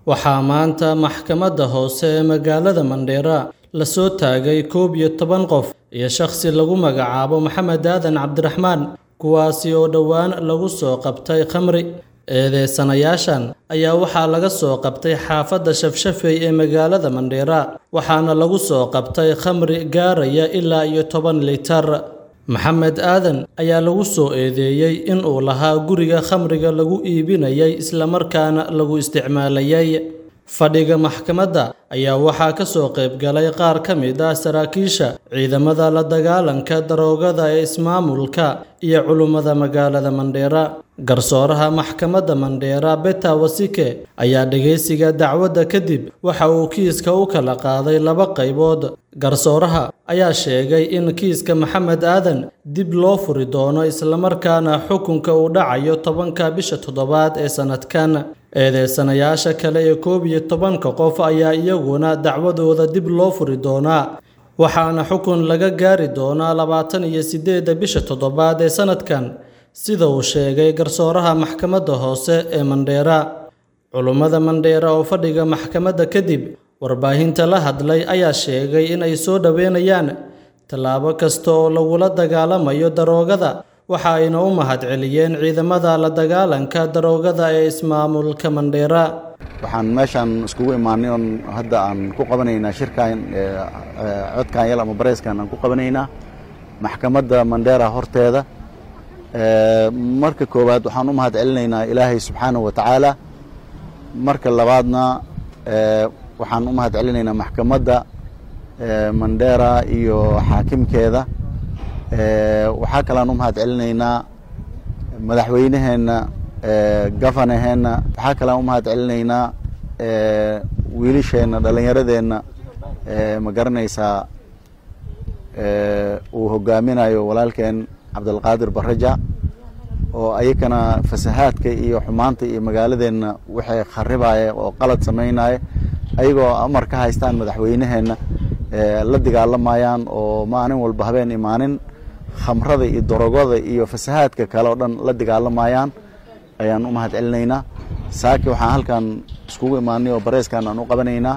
Waxaa maanta maxkamadda hoose ee magaalada Mandheera la soo taagay 11 qof iyo shakhsi lagu magacaabo Maxamed Aadan Cabdiraxmaan, kuwaasi oo dhowaan lagu soo qabtay khamri. Eedeysanayaashan ayaa waxaa laga soo qabtay xaafadda Shafshafay ee magaalada Mandheera, waxaana lagu soo qabtay khamri gaaraya ilaa 10 litir. Maxamed Aadan ayaa lagu soo eedeeyay in uu lahaa guriga khamriga lagu iibinayay isla markaana lagu isticmaalayay. Fadhiga maxkamadda ayaa waxaa ka soo qayb galay qaar ka mid ah saraakiisha ciidamada la dagaalanka daroogada ee ismaamulka iyo culummada magaalada Mandheera. Garsooraha maxkamadda Mandheera Peter Wasike ayaa dhageysiga dacwadda kadib waxa uu kiiska u kala qaaday 2 qaybood. Garsooraha ayaa sheegay in kiiska Maxamed Aadan dib loo furi doono isla markaana xukunka uu dhacayo 10 bisha 7 ee sanadkan. Eedeysanayaasha kale ee 11 qof ayaa iyaguna dacwadooda dib loo furi doonaa, waxaana xukun laga gaari doonaa 28 bisha 7 ee sanadkan, sida uu sheegay garsooraha maxkamadda hoose ee Mandheera. Culummada Mandheera oo fadhiga maxkamadda kadib warbaahinta la hadlay ayaa sheegay in ay soo dhaweynayaan tallaabo kasta oo lagula dagaalamayo daroogada, waxa ayna u mahadceliyeen ciidamada la dagaalanka daroogada ee ismaamulka Mandheera. Waxaan meeshan iskugu imaanay oo hadda aan ku qabanaynaa shirkan codkan yar ama bareyskan aan ku qabanaynaa maxkamadda Mandheera horteeda. Marka koowaad waxaan u mahadcelinaynaa Ilaahay subxaanahu wa tacaala. Marka labaadna waxaan u mahadcelinaynaa maxkamadda Mandheera iyo xaakimkeeda. Waxaa kale aan u mahadcelinaynaa madaxweynaheena, gafanaheena. Waxaa kale aan u mahadcelinaynaa wiilasheena, dhalinyaradeenna ma garanaysaa uu hogaaminayo walaalkeen Cabdulqaadir Baraja, oo ayakana fasahaadka iyo xumaanta iyo magaaladeenna waxay kharibaya oo qalad sameynaya ayagoo amar ka haystaan madaxweynaheena la dagaalamayaan oo maalin walba habeen imaanin khamrada iyo darogada iyo fasahaadka kale oo dhan la dagaalamayaan ayaan u mahadcelinaynaa. Saaki waxaan halkan iskugu imaanay oo bareyskan aan u qabanaynaa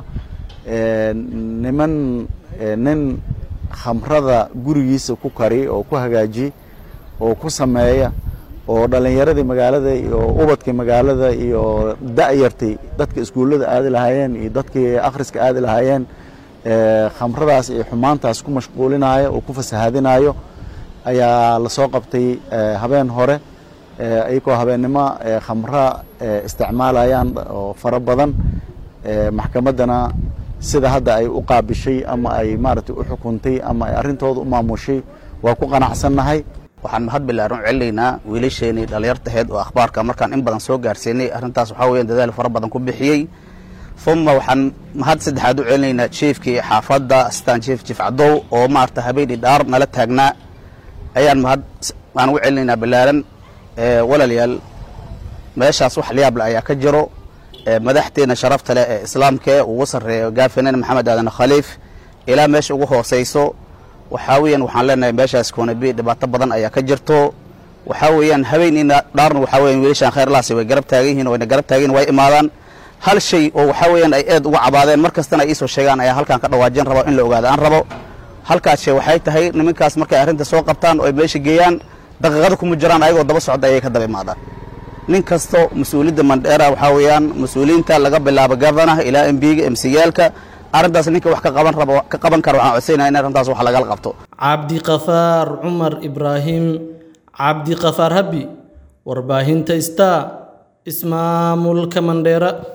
nin khamrada gurigiisa ku kari oo ku hagaaji oo ku sameeya oo dhalinyaradii magaalada iyo ubadkii magaalada iyo da'yartay dadka iskuulada aadi lahaayeen iyo dadkii akhriska aadi lahaayeen khamradaas iyo xumaantaas ku mashquulinayo oo ku fasahaadinayo ayaa la soo qabtay habeen hore ayagoo habeennimo khamra isticmaalayaan oo fara badan. Maxkamaddana sida hadda ay u qaabishay ama ay maaragtay u xukuntay ama ay arrintooda u maamushay waa ku qanacsannahay. waxaan mahad bilaaran celinaynaa wiilasheenii dhalinyartaheed oo akhbaarka markaan in badan soo gaarsiinay arrintaas waxaa weeyaan dadaal fara badan ku bixiyey. uma waxaan mahad saddexaad u celinaynaa jiefkii xaafadda astaan jief Cadow oo maarta habeenii dhaar nala taagnaa ayaan mahad aan ugu celinaynaa bilaaran. walaalayaal meeshaas wax liyaab leh ayaa ka jiro. madaxteena sharafta leh ee islaamka ugu sarreeyo gaafaneen Maxamed Aadan Khaliif ilaa meesha ugu hooseyso waxaa weeyaan waxaan leenahay meeshaas Konabi dhibaato badan ayaa ka jirto. waxaa weeyaan habeenina dhaarna waxaa weeyaan wiilashan khayr laasi way garab taagan yihiin, wayna garab taagan way imaadaan. hal shay oo waxaa weeyaan ay aad uga cabaadeen markastana ay soo sheegaan ayaa halkan ka dhawaajin rabo in la ogaado aan rabo. halkaas shay waxay tahay nimankaas markay arrinta soo qabtaan oo ay meesha geeyaan daqiiqada kuma jiraan ayagoo daba socda ayay ka daba imaadaan. nin kasto mas'uuliyadda Mandheera waxaa weeyaan mas'uuliyiinta laga bilaabo gavanaha ilaa MPga MCyaalka arrintaas ninka wax ka qaban karo waxaan codsanaynaa in arrintaas wax laga qabto. Cabdiqafaar Cumar Ibraahim, Cabdiqafaar Habi, warbaahinta Star, ismaamulka Mandheera.